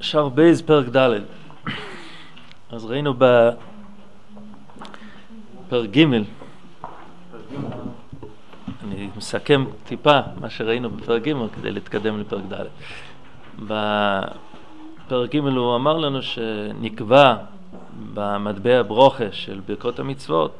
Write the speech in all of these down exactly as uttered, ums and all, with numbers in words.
שער בייז פרק ד'. אז ראינו בפרק ג', אני מסכם טיפה מה שראינו בפרק ג' כדי להתקדם לפרק ד'. בפרק ג' הוא אמר לנו שנקבע במטבע ברוכה של ברכות המצוות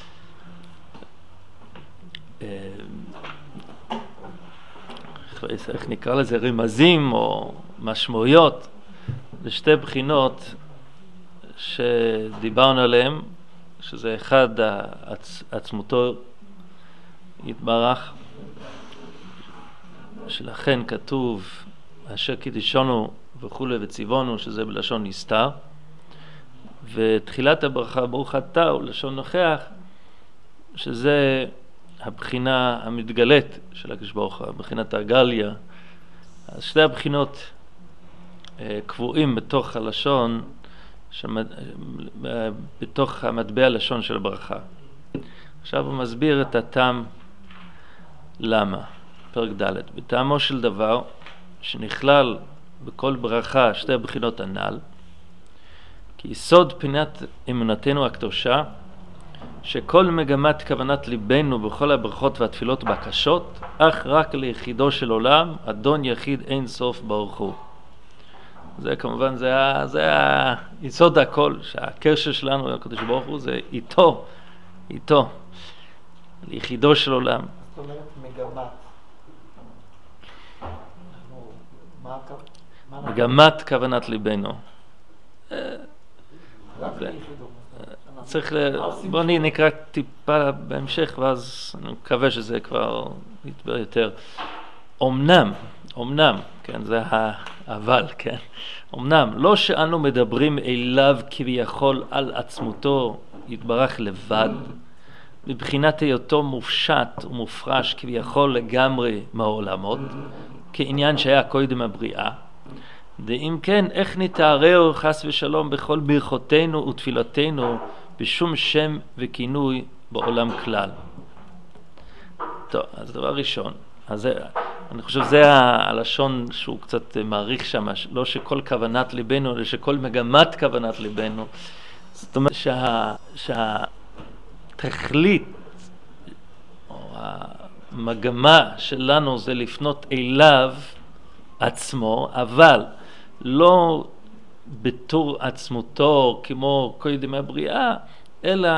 איך נקרא לזה, רמזים או משמעויות לשתי בחינות שדיברנו עליהם, שזה אחד עצ... עצמותו יתברך, שלכן כתוב אשר קידשנו וכולי וציוונו, שזה בלשון נסתר, ותחילת הברכה ברוך אתה הוא לשון נוכח, שזה הבחינה המתגלית של הקדוש ברוך הוא, בחינת הגליה. אז שתי הבחינות אה, קבועים בתוך הלשון, שמד... בתוך המטבע הלשון של הברכה. עכשיו הוא מסביר את הטעם למה. פרק ד'. בטעמו של דבר שנכלל בכל ברכה שתי הבחינות הנ"ל, כי יסוד פינת אמונתנו הקדושה, שכל מגמת כוונת ליבנו בכל הברכות והתפילות בקשות, אך רק ליחידו של עולם, אדון יחיד אין סוף ברוך הוא. זה כמובן, זה, זה היסוד הכל, שהקשר שלנו לקדוש ברוך הוא זה איתו, איתו, ליחידו של עולם. זאת אומרת מגמת. מגמת כוונת ליבנו. רק ליחידו. צריך ל... בוא נקרא טיפה בהמשך, ואז אני מקווה שזה כבר יתבר יותר. אמנם, אמנם, כן, זה האבל, כן. אמנם, לא שאנו מדברים אליו כביכול על עצמותו יתברך לבד, מבחינת היותו מופשט ומופרש כביכול לגמרי מהעולמות, כעניין שהיה קודם הבריאה. ואם כן, איך נתארר חס ושלום בכל ברכותינו ותפילותינו בשום שם וכינוי בעולם כלל. טוב, אז דבר ראשון, אז זה, אני חושב שזה הלשון שהוא קצת מעריך שם, לא שכל כוונת ליבנו, אלא שכל מגמת כוונת ליבנו. זאת אומרת שה, שהתכלית או המגמה שלנו זה לפנות אליו עצמו, אבל לא בתור עצמותו כמו קודם הבריאה, אלא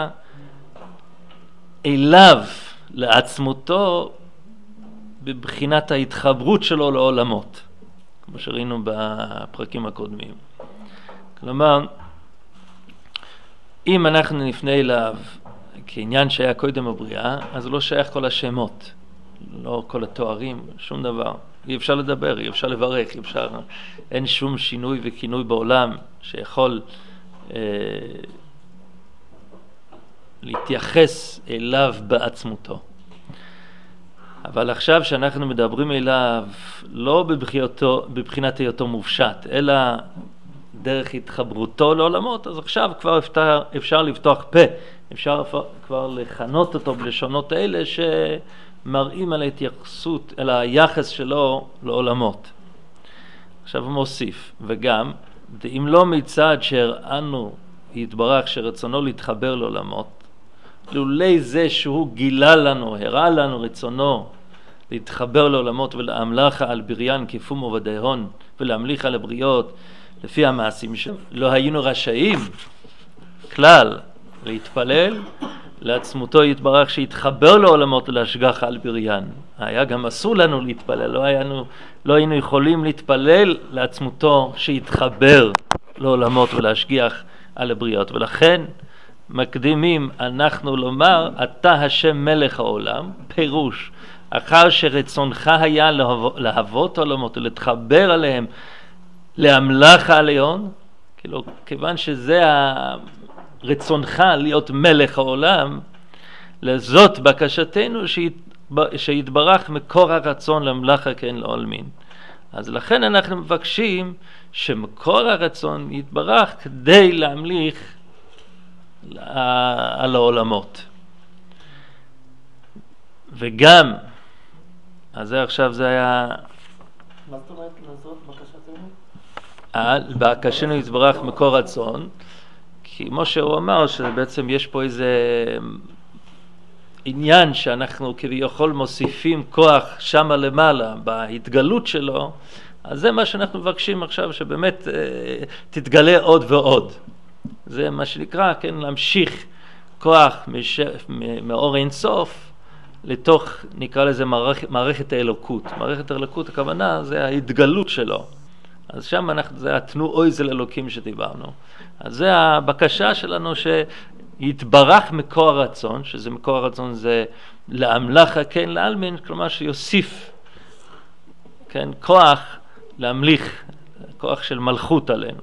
אליו לעצמותו בבחינת ההתחברות שלו לעולמות, כמו שראינו בפרקים הקודמים. כלומר, אם אנחנו נפנה אליו כעניין שהיה קודם הבריאה, אז לא שייך כל השמות, לא כל התוארים, שום דבר. אי אפשר לדבר, אי אפשר לברך, אי אפשר, אין שום שינוי וכינוי בעולם שיכול אה, להתייחס אליו בעצמותו. אבל עכשיו שאנחנו מדברים אליו לא בבחינתו, בבחינת היותו מופשט, אלא דרך התחברותו לעולמות, אז עכשיו כבר אפשר, אפשר לפתוח פה, אפשר כבר לכנות אותו בלשונות האלה ש... מראים על ההתייחסות, על היחס שלו לעולמות. עכשיו הוא מוסיף, וגם, אם לא מצד שהראינו יתברך שרצונו להתחבר לעולמות, לולי זה שהוא גילה לנו, הראה לנו רצונו להתחבר לעולמות ולהמלך על בריין כפום ובדהון ולהמליך על הבריות לפי המעשים שלו, לא היינו רשאים כלל להתפלל לעצמותו יתברך שהתחבר לעולמות ולהשגח על בריין. היה גם אסור לנו להתפלל, לא היינו, לא היינו יכולים להתפלל לעצמותו שהתחבר לעולמות ולהשגיח על הבריות, ולכן מקדימים אנחנו לומר אתה השם מלך העולם, פירוש אחר שרצונך היה להוות עולמות ולהתחבר עליהם להמלך העליון, כאילו כיוון שזה ה... רצונך להיות מלך העולם, לזאת בקשתנו שיתברך מקור הרצון למלאכה כן לעולמין. אז לכן אנחנו מבקשים שמקור הרצון יתברך כדי להמליך על העולמות. וגם, אז זה עכשיו זה היה... מה זאת אומרת לזאת בקשתנו? בקשנו יתברך מקור רצון, כי כמו שהוא אמר שבעצם יש פה איזה עניין שאנחנו כביכול מוסיפים כוח שמה למעלה בהתגלות שלו, אז זה מה שאנחנו מבקשים עכשיו, שבאמת אה, תתגלה עוד ועוד. זה מה שנקרא, כן, להמשיך כוח מש... מאור אין סוף לתוך, נקרא לזה מערכת, מערכת האלוקות. מערכת האלוקות, הכוונה, זה ההתגלות שלו. אז שם אנחנו, זה התנו אויז אל אלוקים שדיברנו. אז זה הבקשה שלנו שיתברך מקור הרצון, שזה מקור הרצון זה להמלך כן לאלמין, כלומר שיוסיף, כן, כוח להמליך, כוח של מלכות עלינו.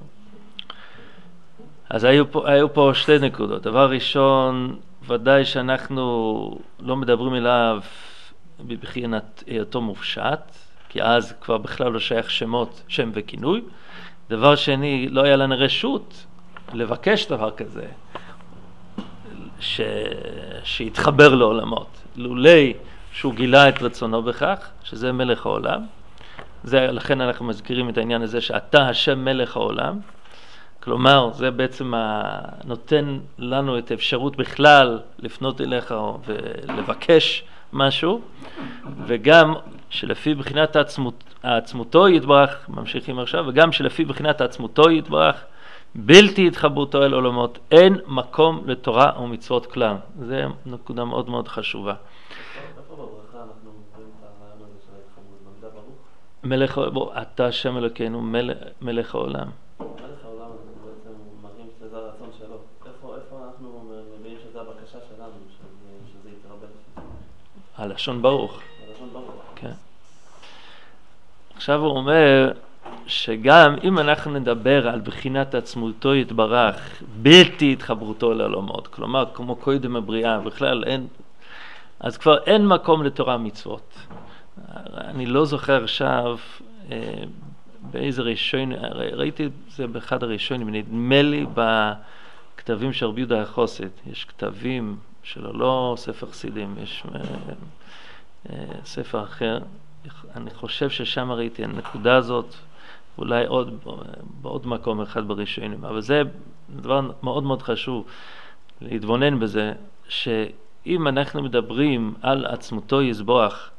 אז היו פה, היו פה שתי נקודות. דבר ראשון, ודאי שאנחנו לא מדברים אליו בבחינת היותו מופשט, כי אז כבר בכלל לא שייך שמות, שם וכינוי. דבר שני, לא היה לנו רשות לבקש דבר כזה, ש... שיתחבר לעולמות. לולי שהוא גילה את רצונו בכך, שזה מלך העולם. זה, לכן אנחנו מזכירים את העניין הזה שאתה השם מלך העולם. כלומר, זה בעצם נותן לנו את האפשרות בכלל לפנות אליך ולבקש משהו, וגם שלפי בחינת העצמות, העצמותו יתברך, ממשיכים עכשיו, וגם שלפי בחינת העצמותו יתברך, בלתי התחברותו אל עולמות, אין מקום לתורה ומצוות כלל. זה נקודה מאוד מאוד חשובה. איפה בברכה אנחנו רואים את הרעיון הזה של ההתחברות? במידה ברוך? מלך, בוא, אתה השם אלוקינו, מלך, מלך העולם. מלך העולם הזה בעצם מראים שזה הרצון שלו. איפה, איפה אנחנו מבינים שזה הבקשה שלנו, שזה, שזה יתרבה? הלשון ברוך. הלשון ברוך. כן. עכשיו הוא אומר שגם אם אנחנו נדבר על בחינת עצמותו יתברך, בלתי התחברותו לעולמות, כלומר כמו קודם הבריאה, בכלל אין, אז כבר אין מקום לתורה מצוות. אני לא זוכר עכשיו אה, באיזה ראשון, ראיתי זה באחד הראשונים, נדמה לי בכתבים של רבי יהודה החסיד, יש כתבים שלו, לא ספר חסידים, יש אה, אה, ספר אחר, אני חושב ששם ראיתי הנקודה הזאת, אולי עוד, בעוד מקום אחד בראשונים, אבל זה דבר מאוד מאוד חשוב להתבונן בזה, שאם אנחנו מדברים על עצמותו יזבוח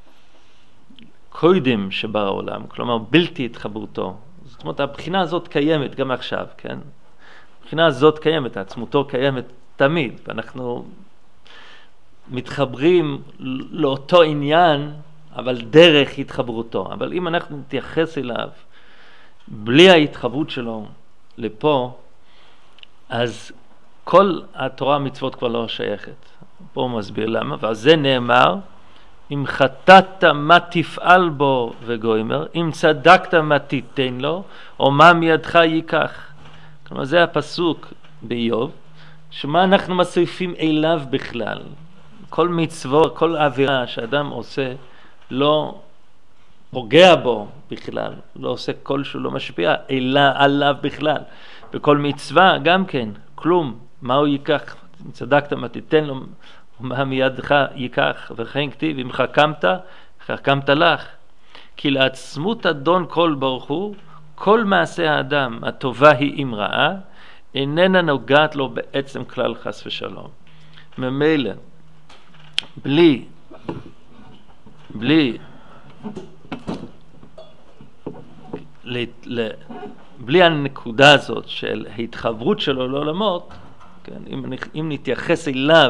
קודם שבר העולם, כלומר בלתי התחברותו, זאת אומרת הבחינה הזאת קיימת גם עכשיו, כן? הבחינה הזאת קיימת, עצמותו קיימת תמיד, ואנחנו מתחברים לאותו עניין, אבל דרך התחברותו. אבל אם אנחנו נתייחס אליו בלי ההתחברות שלו לפה, אז כל התורה המצוות כבר לא שייכת. פה הוא מסביר למה, ועל זה נאמר, אם חטאת מה תפעל בו וגוימר, אם צדקת מה תיתן לו, או מה מידך ייקח. כלומר, זה הפסוק באיוב, שמה אנחנו מוסיפים אליו בכלל. כל מצווה, כל עבירה שאדם עושה, לא פוגע בו בכלל, לא עושה כלשהו, לא משפיע אלא עליו בכלל. בכל מצווה גם כן, כלום, מה הוא ייקח? אם צדקת מה תיתן לו, מה מידך ייקח, וכן כתיב, אם חכמת, חכמת לך. כי לעצמות אדון כל ברוך הוא, כל מעשה האדם, הטובה היא אם רעה, איננה נוגעת לו בעצם כלל חס ושלום. ממילא, בלי, בלי, ל, ל, בלי הנקודה הזאת של ההתחברות שלו לעולמות, כן, אם, אם נתייחס אליו,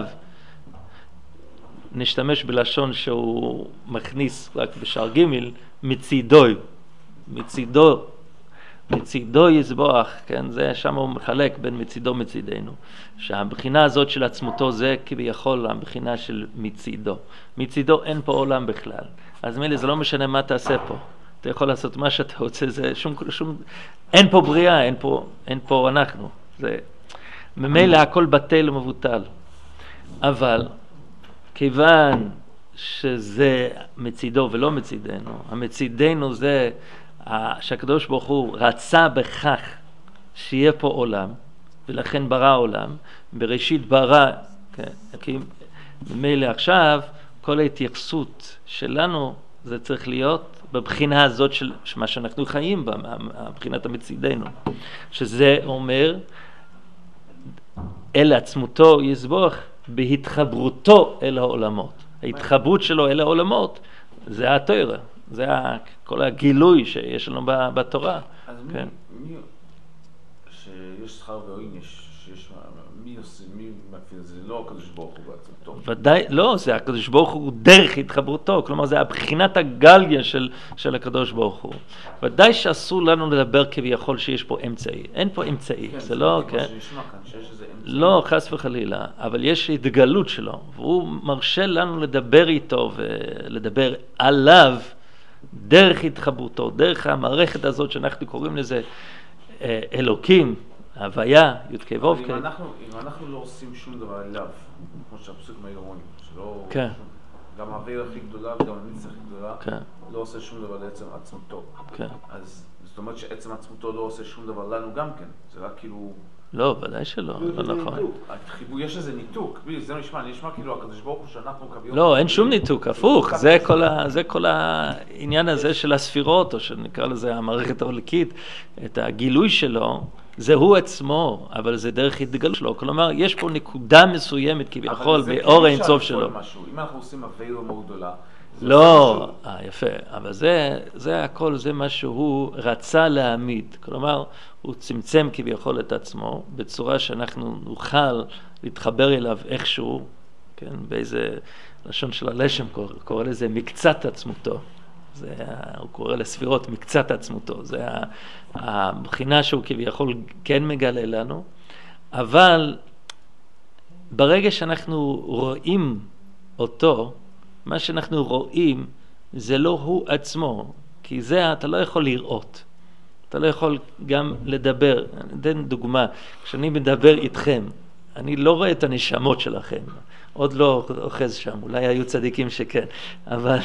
נשתמש בלשון שהוא מכניס רק בשער ג' מצידוי, מצידו, מצידו יזבוח, כן, זה שם הוא מחלק בין מצידו מצידנו, שהבחינה הזאת של עצמותו זה כביכול הבחינה של מצידו. מצידו אין פה עולם בכלל, אז מילי זה לא משנה מה תעשה פה, אתה יכול לעשות מה שאתה רוצה, זה שום, שום, אין פה בריאה, אין פה, אין פה אנחנו, זה, ממילא הכל בטל ומבוטל, אבל כיוון שזה מצידו ולא מצידנו, המצידנו זה שהקדוש ברוך הוא רצה בכך שיהיה פה עולם, ולכן ברא עולם, בראשית ברא, כן, כי ממילא עכשיו כל ההתייחסות שלנו זה צריך להיות בבחינה הזאת של מה שאנחנו חיים בה, מבחינת המצידנו, שזה אומר אל עצמותו יסבוך בהתחברותו אל העולמות. ההתחברות שלו אל העולמות זה התורה, זה כל הגילוי שיש לנו בתורה. אז כן. מי, מי, שיש שכר ועוין, יש, שיש, מי עושה, מי מפעיל, זה לא הקדוש ברוך הוא בעצמתו. ודאי, לא, זה הקדוש ברוך הוא דרך התחברותו, כלומר זה הבחינת הגלגיה של, של הקדוש ברוך הוא. ודאי שאסור לנו לדבר כביכול שיש פה אמצעי, אין פה אמצעי, כן, זה לא, כן. כן. שנשמע כאן, שיש איזה אמצעי. לא, חס וחלילה, אבל יש התגלות שלו, והוא מרשה לנו לדבר איתו ולדבר עליו דרך התחברותו, דרך המערכת הזאת שאנחנו קוראים לזה אלוקים, הוויה, י' כ' ו' כ'. אם אנחנו, אם אנחנו לא עושים שום דבר אליו, כמו שהפסוק מהאירונים, שלא... כן. גם העבירה הכי גדולה וגם הניצח הכי גדולה, כן. לא עושה שום דבר לעצם עצמותו. כן. אז זאת אומרת שעצם עצמותו לא עושה שום דבר לנו גם כן, זה רק כאילו... לא, ודאי שלא, לא נכון. החיבור, יש איזה ניתוק, זה נשמע, נשמע כאילו הקדוש ברוך הוא שאנחנו כביום... לא, אין שום ניתוק, הפוך, זה כל ה, זה כל העניין הזה של הספירות, או שנקרא לזה המערכת העולקית, את הגילוי שלו, זה הוא עצמו, אבל זה דרך התגלות שלו, כלומר, יש פה נקודה מסוימת כביכול באור האינסוף שלו. אם אנחנו עושים עבירה מאוד גדולה, לא, אה, יפה, אבל זה, זה הכל, זה מה שהוא רצה להעמיד, כלומר, הוא צמצם כביכול את עצמו, בצורה שאנחנו נוכל להתחבר אליו איכשהו, כן, באיזה לשון של הלשם, קורא, קורא לזה מקצת עצמותו, זה, הוא קורא לספירות מקצת עצמותו, זה הבחינה שהוא כביכול כן מגלה לנו, אבל ברגע שאנחנו רואים אותו, מה שאנחנו רואים זה לא הוא עצמו, כי זה אתה לא יכול לראות, אתה לא יכול גם לדבר. אני אתן דוגמה, כשאני מדבר איתכם, אני לא רואה את הנשמות שלכם, עוד לא אוחז שם, אולי היו צדיקים שכן, אבל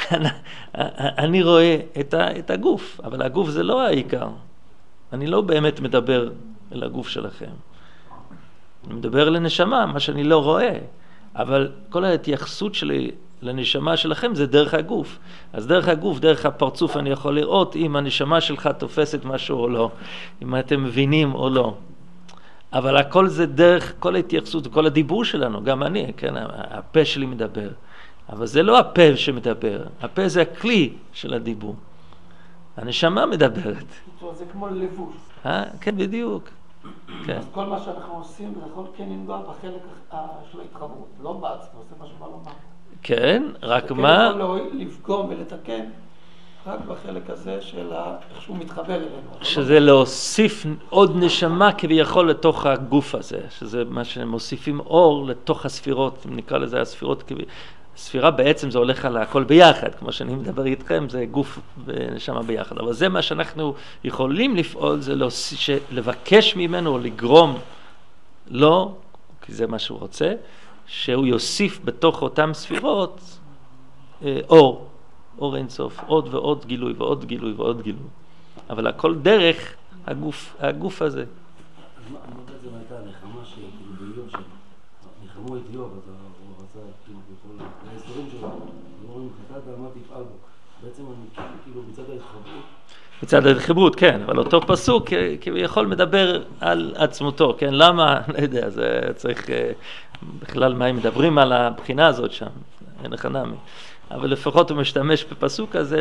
אני רואה את, ה, את הגוף, אבל הגוף זה לא העיקר, אני לא באמת מדבר אל הגוף שלכם, אני מדבר לנשמה, מה שאני לא רואה, אבל כל ההתייחסות שלי לנשמה שלכם זה דרך הגוף. אז דרך הגוף, דרך הפרצוף אני יכול לראות אם הנשמה שלך תופסת משהו או לא, אם אתם מבינים או לא. אבל הכל זה דרך כל ההתייחסות, כל הדיבור שלנו, גם אני, כן, הפה שלי מדבר. אבל זה לא הפה שמדבר, הפה זה הכלי של הדיבור. הנשמה מדברת. זה כמו לבוש. אה? כן, בדיוק. כן. אז כל מה שאנחנו עושים, זה יכול כן לנגוע בחלק של ההתחברות, לא בעצמו, זה מה שבא לומר. כן, רק זה מה... כן יכול לפגום ולתקן, רק בחלק הזה של איך שהוא מתחבר אלינו. שזה להוסיף עוד נשמה כביכול לתוך הגוף הזה, שזה מה שמוסיפים אור לתוך הספירות, נקרא לזה הספירות כביכול. ספירה בעצם זה הולך על הכל ביחד, כמו שאני מדבר איתכם, זה גוף ונשמה ביחד. אבל זה מה שאנחנו יכולים לפעול, זה לבקש ממנו או לגרום לו, כי זה מה שהוא רוצה, שהוא יוסיף בתוך אותם ספירות אה, אור, אור אינסוף, עוד ועוד גילוי ועוד גילוי ועוד גילוי. אבל הכל דרך הגוף, הגוף הזה. אז מה בעצם הייתה הנחמה שכאילו באיוב שנחמו את איוב, אז הוא רצה כאילו בכל ההסדרים שלו, אומרים חטאת ואמר תפעל בו. בעצם אני כאילו מצד ההתחברות. מצד ההתחברות, כן, אבל אותו פסוק כביכול מדבר על עצמותו, כן? למה? לא יודע, זה צריך בכלל מה הם מדברים על הבחינה הזאת שם, אין לך נמי. אבל לפחות הוא משתמש בפסוק הזה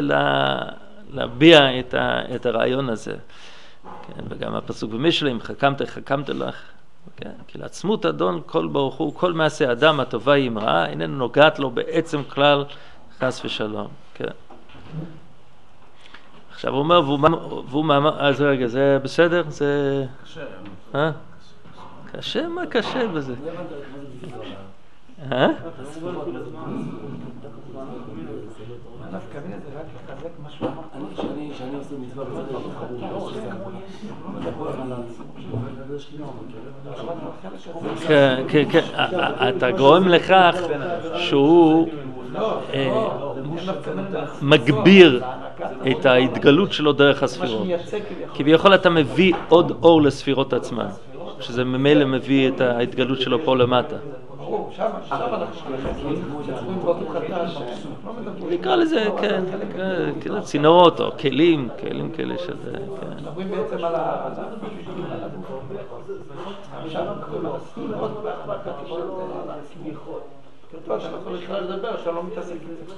להביע את, ה, את הרעיון הזה. כן? וגם הפסוק במשלים, חכמת, חכמת לך. כן? כי לעצמות אדון כל ברוך הוא, כל מעשה אדם הטובה היא מראה, איננו נוגעת לו בעצם כלל חס ושלום. כן. עכשיו הוא אומר, והוא מאמר, אז רגע, זה בסדר? זה... קשה. אה? קשה? מה קשה בזה? אה? שאני עושה מצווה בצד ההתחברות, כן, כן, כן, אתה גורם לכך שהוא מגביר את ההתגלות שלו דרך הספירות. כביכול אתה מביא עוד אור לספירות עצמן, שזה ממילא מביא את ההתגלות שלו פה למטה. ברור, שם אנחנו מדברים באותו חדש, לא מדברים. נקרא לזה, כן, כן, צינורות או כלים, כלים כאלה שזה, כן. מדברים בעצם על ה... עכשיו מדברים על הספירות והחלקת של הסמיכות. כתוב שאתה יכול בכלל לדבר, שאתה לא מתעסק עם זה.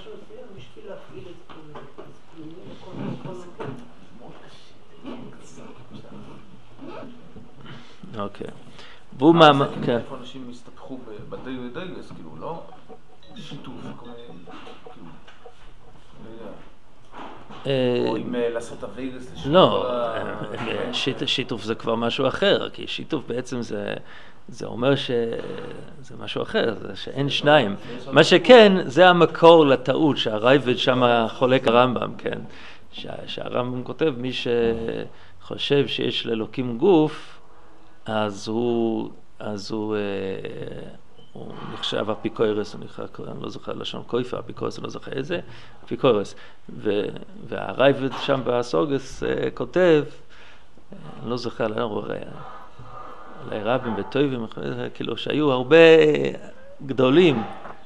אוקיי. והוא מה... כן. איפה אנשים הסתפחו בדיילס, כאילו, לא? שיתוף, כל מיני, כאילו, או אם לעשות הוויילס לשיתוף. לא, שיתוף זה כבר משהו אחר, כי שיתוף בעצם זה... זה אומר שזה משהו אחר, זה שאין שניים. מה שכן, זה המקור לטעות שהרייבד שם חולק הרמב"ם, כן? שהרמב"ם כותב, מי שחושב שיש לאלוקים גוף, אז הוא, אז הוא, הוא נחשב אפיקורס, הוא נחשב, אני לא זוכר לשון קויפה, אפיקורס, אני לא זוכר איזה, אפיקורס. והרייבד שם בסוגס כותב, אני לא זוכר, אני לא רואה, אולי רבים וטויבים, כאילו שהיו הרבה גדולים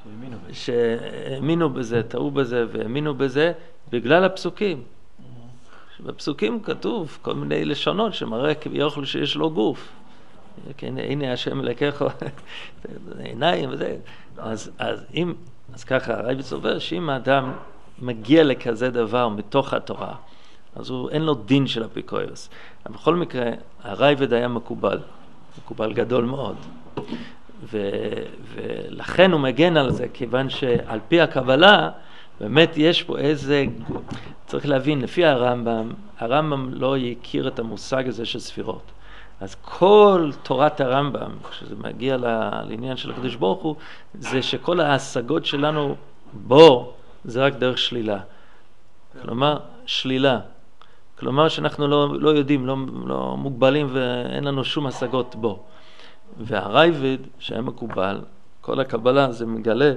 שהאמינו בזה, טעו בזה והאמינו בזה בגלל הפסוקים. בפסוקים כתוב כל מיני לשונות שמראה כביכול שיש לו גוף. כן, הנה השם אלוקיך, עיניים וזה. אז, אז, אם, אז ככה, הרייבד סובר שאם האדם מגיע לכזה דבר מתוך התורה, אז הוא, אין לו דין של אפיקורס. אבל בכל מקרה, הרייבד היה מקובל. מקובל גדול מאוד, ו, ולכן הוא מגן על זה, כיוון שעל פי הקבלה, באמת יש פה איזה, צריך להבין, לפי הרמב"ם, הרמב"ם לא יכיר את המושג הזה של ספירות. אז כל תורת הרמב"ם, כשזה מגיע לעניין של הקדוש ברוך הוא, זה שכל ההשגות שלנו בו, זה רק דרך שלילה. כלומר, שלילה. כלומר שאנחנו לא, לא יודעים, לא, לא מוגבלים ואין לנו שום השגות בו. והרייבד שהיה מקובל, כל הקבלה זה מגלה,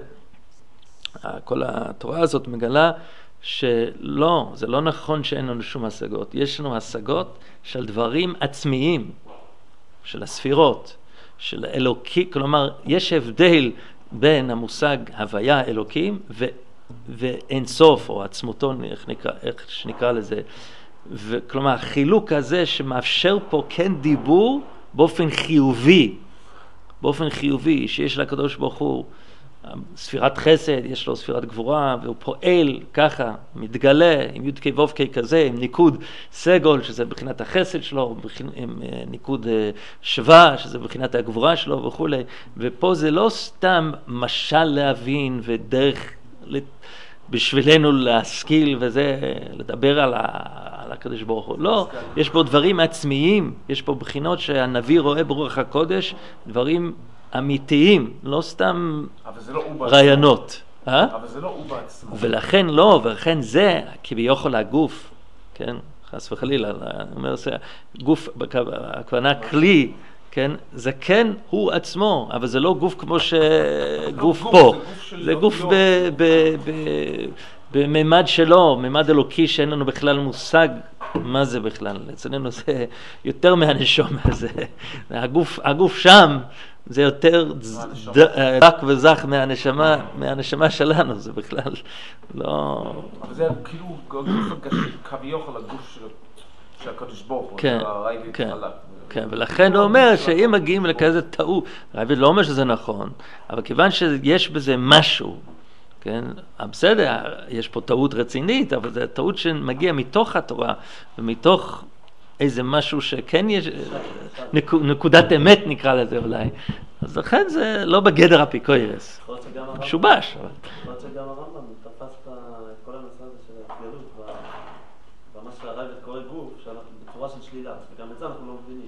כל התורה הזאת מגלה שלא, זה לא נכון שאין לנו שום השגות. יש לנו השגות של דברים עצמיים, של הספירות, של אלוקי, כלומר יש הבדל בין המושג הוויה אלוקים ו, ואין סוף או עצמותו, איך נקרא, איך שנקרא לזה, וכלומר, החילוק הזה שמאפשר פה כן דיבור באופן חיובי, באופן חיובי, שיש לקדוש ברוך הוא ספירת חסד, יש לו ספירת גבורה, והוא פועל ככה, מתגלה עם י' כ' ו' כ' כזה, עם ניקוד סגול, שזה בחינת החסד שלו, עם ניקוד שווה, שזה בחינת הגבורה שלו וכו'. ופה זה לא סתם משל להבין ודרך בשבילנו להשכיל וזה, לדבר על, ה, על הקדוש ברוך הוא. לא, יש פה דברים עצמיים, יש פה בחינות שהנביא רואה ברוח הקודש, דברים אמיתיים, לא סתם לא רעיונות. אה? אבל זה לא הוא בעצמו. ולכן לא, ולכן זה כביכול הגוף, כן? חס וחלילה, אני אומר, גוף, הכוונה כלי, כן? זה כן הוא עצמו, אבל זה לא גוף כמו שגוף פה. זה גוף בממד שלו, ממד אלוקי שאין לנו בכלל מושג מה זה בכלל. אצלנו זה יותר מהנשום הזה. הגוף, הגוף שם זה יותר דק וזך מהנשמה, מהנשמה שלנו, זה בכלל לא... אבל זה כאילו גוף כביכול הגוף של הקדוש ברוך הוא, כן, הרייבד כן. חלק. כן, ולכן הוא אומר שאם מגיעים לכזה טעות, הרייבד לא אומר שזה נכון, אבל כיוון שיש בזה משהו, כן, בסדר, יש פה טעות רצינית, אבל זו טעות שמגיע מתוך התורה, ומתוך איזה משהו שכן יש, נקודת אמת נקרא לזה אולי, אז לכן זה לא בגדר אפיקורס, משובש. יכול להיות שגם הרמב"ם תפס את כל הנושא הזה של הגלות, ומה שהרייבד קורא גוף, בצורה של שלילה, וגם את זה אנחנו לא מבינים.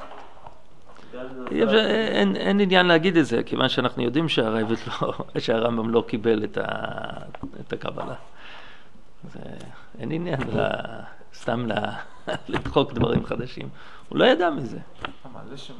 אין, אין עניין להגיד את זה, כיוון שאנחנו יודעים שהרייבד לא, שהרמב"ם לא קיבל את, ה, את הקבלה. זה, אין עניין לה, סתם לה, לדחוק דברים חדשים. הוא לא ידע מזה. מה, לשם,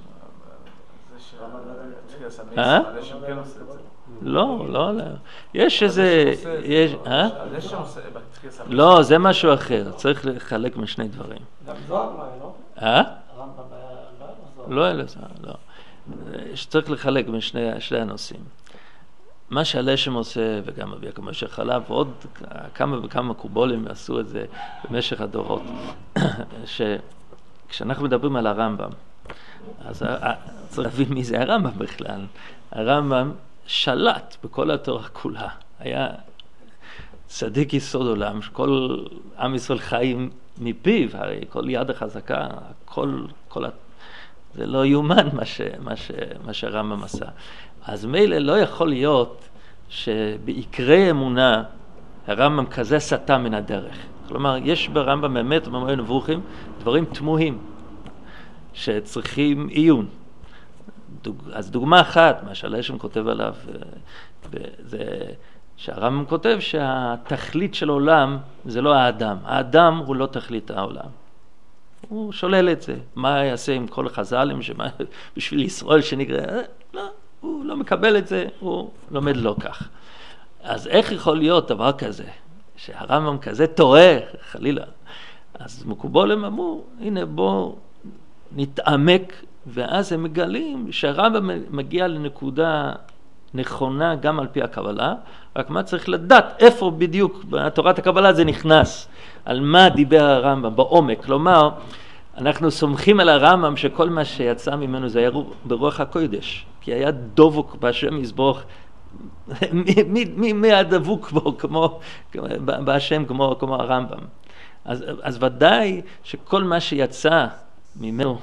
זה ש... אה? לשם כן עושה את זה. לא, לא, לא. יש איזה... יש, אה? לשם עושה... לא, זה משהו אחר. צריך לחלק משני דברים. גם זוהר לא היה, לא? אה? הרמב"ם היה לא? לא היה לזה, לא. שצריך לחלק בין שני, שני הנושאים. מה שהלשם עושה, וגם אבי יעקב משה חלב, ועוד כמה וכמה קובולים עשו את זה במשך הדורות, שכשאנחנו מדברים על הרמב"ם, אז צריך להבין מי זה הרמב"ם בכלל. הרמב"ם שלט בכל התורה כולה. היה צדיק יסוד עולם, שכל עם ישראל חיים מפיו, הרי כל יד החזקה, כל, כל, זה לא יאומן מה, ש, מה, ש, מה שהרמב"ם עשה. אז מילא לא יכול להיות שבעיקרי אמונה הרמב"ם כזה סטה מן הדרך. כלומר, יש ברמב"ם באמת, במורה נבוכים, דברים תמוהים שצריכים עיון. דוג, אז דוגמה אחת, מה שהלשם כותב עליו, זה שהרמב"ם כותב שהתכלית של עולם זה לא האדם. האדם הוא לא תכלית העולם. הוא שולל את זה. מה יעשה עם כל החז"לים בשביל ישראל שנקרא? לא, הוא לא מקבל את זה, הוא לומד לא כך. אז איך יכול להיות דבר כזה, שהרמב"ם כזה טועה, חלילה? אז מקובולים אמרו, הנה בוא נתעמק, ואז הם מגלים שהרמב"ם מגיע לנקודה נכונה גם על פי הקבלה, רק מה צריך לדעת, איפה בדיוק בתורת הקבלה זה נכנס, על מה דיבר הרמב"ם בעומק. כלומר, אנחנו סומכים על הרמב"ם שכל מה שיצא ממנו זה היה ברוח הקודש, כי היה דבוק בהשם יזברך, מי, מי היה דבוק בו כמו, בהשם כמו, כמו הרמב"ם. אז, אז ודאי שכל מה שיצא ממנו,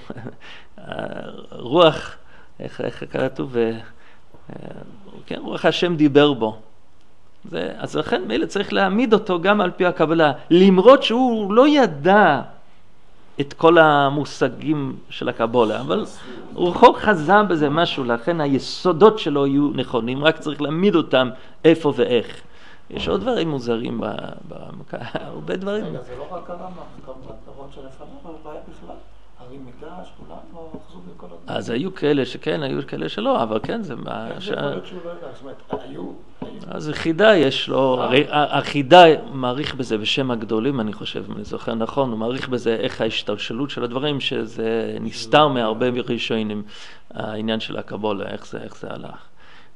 רוח, איך, איך כתוב, כן, רוח השם דיבר בו. זה, אז לכן מילא צריך להעמיד אותו גם על פי הקבלה, למרות שהוא לא ידע את כל המושגים של הקבלה, אבל הוא חוק חזה בזה משהו, לכן היסודות שלו יהיו נכונים, רק צריך להעמיד אותם איפה ואיך. יש עוד דברים מוזרים, הרבה דברים. רגע, זה לא רק הרמב"ם, גם בדורות שלפניו, אבל לא היה בכלל. הרי מקדש, כולם לא אחזו בכל הדברים. אז היו כאלה שכן, היו כאלה שלא, אבל כן, זה מה... זה יכול להיות שהוא לא יודע, זאת אומרת, היו... אז חידה יש לו, החידה מעריך בזה בשם הגדולים, אני חושב, אם אני זוכר נכון, הוא מעריך בזה איך ההשתלשלות של הדברים, שזה נסתר מהרבה ראשונים, העניין של הקבלה, איך זה, איך זה הלך.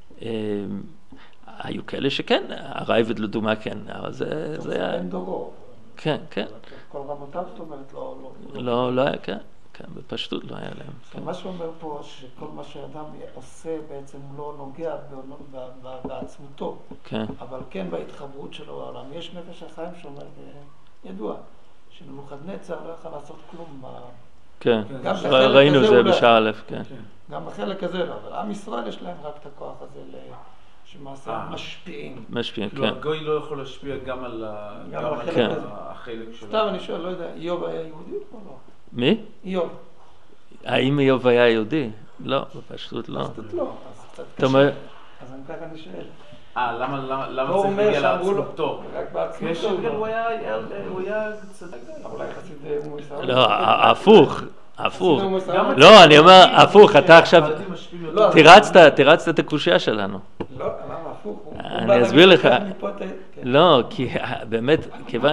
היו כאלה שכן, הרייבד לדוגמה כן, אבל זה... זה אין דורו. כן, כן. כל רבותיו, זאת אומרת, לא... לא, לא היה, כן. כן, בפשטות לא היה להם. מה שאומר פה, שכל מה שאדם עושה בעצם לא נוגע בעצמותו, כן. אבל כן בהתחברות שלו לעולם. יש נפש החיים שאומר, ידוע, שנבוכדנצר לא יכול לעשות כלום. כן, ראינו זה בשעה א', כן. גם בחלק הזה לא, אבל עם ישראל יש להם רק את הכוח הזה שמעשה משפיעים. משפיעים, כן. הגוי לא יכול להשפיע גם על החלק שלו. סתם אני שואל, לא יודע, איוב היה יהודי או לא? מי? איוב. האם איוב היה יהודי? לא, בפשטות לא. בפשטות לא, אז קצת קשה. אז אני ככה אני שואל. אה, למה צריך להגיע לעצמותו? רק בעצמותו. הוא היה צדק. אולי חסיד מוסר. לא, הפוך. הפוך. לא, אני אומר, הפוך, אתה עכשיו תירצת, תירצת את הקושיה שלנו. לא, למה הפוך? אני אסביר לך. לא, כי באמת,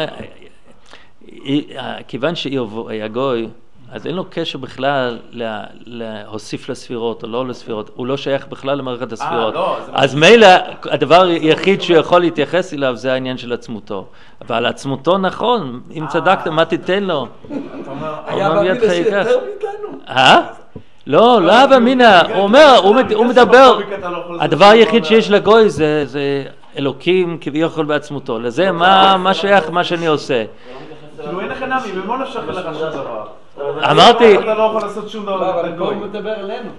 כיוון שאיוב היה גוי, אז אין לו קשר בכלל להוסיף לספירות או לא לספירות, הוא לא שייך בכלל למערכת הספירות. אז מילא, הדבר היחיד שהוא יכול להתייחס אליו זה העניין של עצמותו. אבל עצמותו נכון, אם צדקת, מה תיתן לו? היה באמינה שיותר מאיתנו. אה? לא, לא היה באמינה, הוא אומר, הוא מדבר, הדבר היחיד שיש לגוי זה אלוקים כביכול בעצמותו. לזה מה שייך מה שאני עושה? כאילו אין לך נמי, במה נשך לך שום דבר? אמרתי... אתה לא יכול לעשות שום דבר. לא, אבל הוא מדבר אלינו.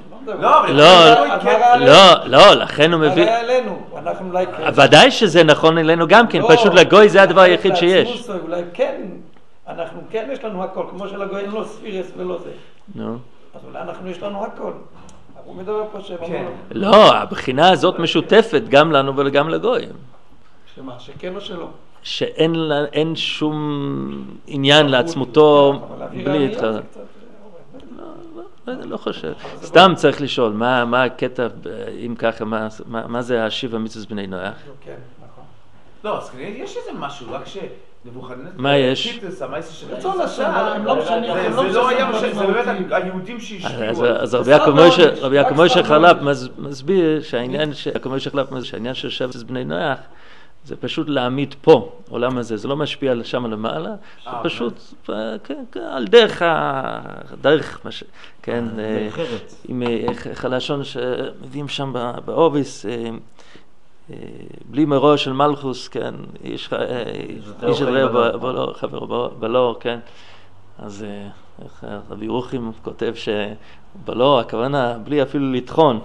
לא, לא, לכן הוא מביא... הרי אלינו, אנחנו אולי כן. ודאי שזה נכון אלינו גם כן, פשוט לגוי זה הדבר היחיד שיש. אולי כן, אנחנו כן יש לנו הכל, כמו שלגוי אין לו ספירס ולא זה. נו. אז אולי אנחנו יש לנו הכל. הוא מדבר פה שהם... לא, הבחינה הזאת משותפת גם לנו וגם לגויים. שמה, שכן או שלא? שאין שום עניין לעצמותו בלי התחרט. לא חושב. סתם צריך לשאול, מה הקטע, אם ככה, מה זה השיבה מצווה בני נוח? כן, נכון. לא, אז כנראה יש איזה משהו, רק שנבוכדנצר... מה יש? טיטוס, המייסר של רצון השם, הם לא משנים, הם לא זה לא היה, משנים זה באמת היהודים שהשפיעו. אז רבי יעקב מוישה חלב מסביר שהעניין שהעניין של שבט בני נוח זה פשוט להעמיד פה, עולם הזה, זה לא משפיע שם למעלה, זה פשוט על דרך, דרך, כן, עם חלשון שמביאים שם באוביס, בלי מראש של מלכוס, כן, איש את רעהו חברו בלור, כן, אז רבי ירוחם כותב שבלור, הכוונה בלי אפילו לטחון,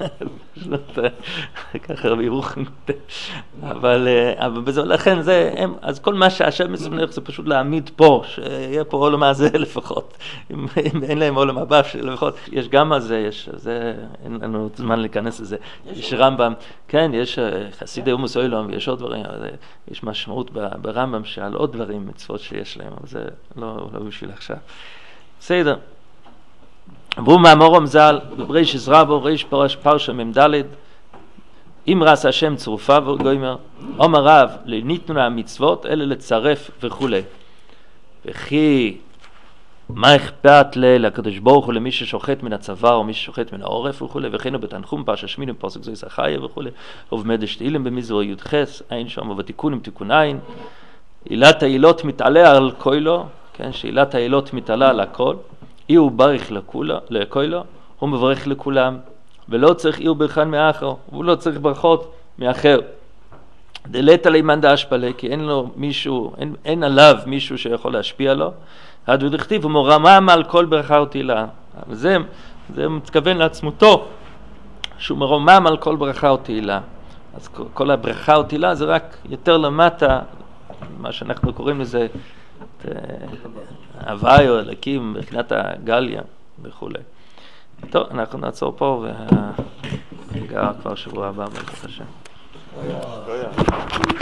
ככה רבי ירוחם כותב, אבל לכן זה, אז כל מה שהשם מסמך זה פשוט להעמיד פה, שיהיה פה עולם הזה לפחות, אם אין להם עולם הבא לפחות, יש גם על זה, יש, זה, אין לנו זמן להיכנס לזה, יש רמב"ם, כן, יש חסידי אומוס אוילום ויש עוד דברים, יש משמעות ברמב"ם שעל עוד דברים, מצוות שיש להם, אבל זה לא בשביל עכשיו. בסדר. והוא מאמור המזל, בריש עזרבו, ריש פרש פרשה ממדלת, אם רס השם צרופה וגוימר, אומר רב, לניתנו המצוות, אלה לצרף וכו'. וכי, מה אכפת לקדוש ברוך הוא למי ששוחט מן הצוואר או מי ששוחט מן העורף וכו', וכינו בתנחום פרשה שמינים פרסק זו ישחיה וכו', ובמדש תהילים במזרוע יודחס, אין שם, ובתיקונים תיקון עין, עילת העילות מתעלה על קוילו, כן, שעילת העילות מתעלה על הכל, אי הוא ברך לקוילו, הוא מברך לכולם, ולא צריך אי הוא ברכן מאחר, הוא לא צריך ברכות מאחר. דלת עלי מאן דאשפלה, כי אין לו מישהו, אין, אין עליו מישהו שיכול להשפיע לו, עד ודכתיב, הוא מורמם על כל ברכה ותהילה. זה, זה מתכוון לעצמותו, שהוא מרומם על כל ברכה ותהילה. אז כל הברכה ותהילה זה רק יותר למטה, מה שאנחנו קוראים לזה, הוואי או אלקים, מבחינת הגליה וכו'. טוב, אנחנו נעצור פה, ונגע כבר שבוע הבא, בעזרת השם.